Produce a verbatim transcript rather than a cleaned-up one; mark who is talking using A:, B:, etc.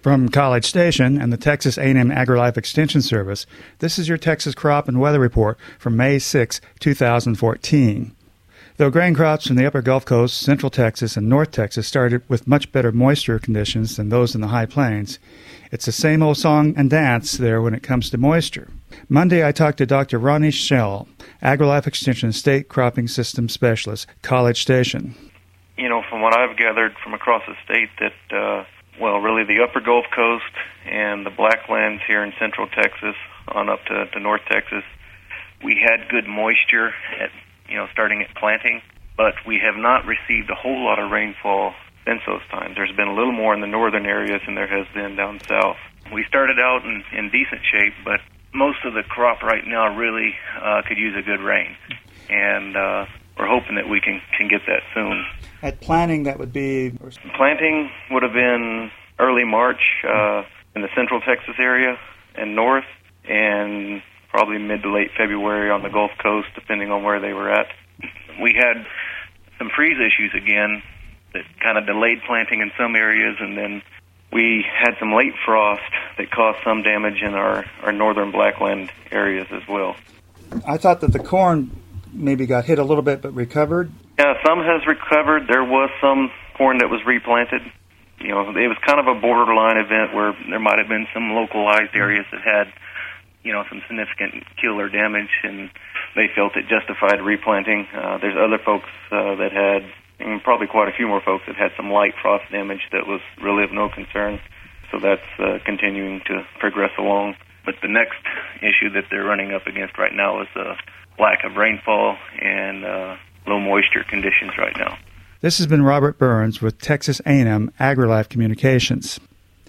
A: From College Station and the Texas A and M AgriLife Extension Service, this is your Texas Crop and Weather Report for May sixth, two thousand fourteen. Though grain crops from the upper Gulf Coast, Central Texas, and North Texas started with much better moisture conditions than those in the High Plains, it's the same old song and dance there when it comes to moisture. Monday, I talked to Doctor Ronnie Schell, AgriLife Extension State Cropping System Specialist, College Station.
B: You know, from what I've gathered from across the state that, uh, well, really the upper Gulf Coast and the Blacklands here in Central Texas on up to, to North Texas, we had good moisture at you know, starting at planting, but we have not received a whole lot of rainfall since those times. There's been a little more in the northern areas than there has been down south. We started out in, in decent shape, but most of the crop right now really uh, could use a good rain, and uh, we're hoping that we can, can get that soon.
A: At planting, that would be?
B: Planting would have been early March uh, in the Central Texas area and north, and probably mid to late February on the Gulf Coast, depending on where they were at. We had some freeze issues again that kind of delayed planting in some areas, and then we had some late frost that caused some damage in our, our northern Blackland areas as well.
A: I thought that the corn maybe got hit a little bit but recovered.
B: Yeah, some has recovered. There was some corn that was replanted. You know, it was kind of a borderline event where there might have been some localized areas that had you know, some significant kill or damage, and they felt it justified replanting. Uh, there's other folks uh, that had, and probably quite a few more folks that had some light frost damage that was really of no concern. So that's uh, continuing to progress along. But the next issue that they're running up against right now is the lack of rainfall and uh, low moisture conditions right now.
A: This has been Robert Burns with Texas A and M AgriLife Communications.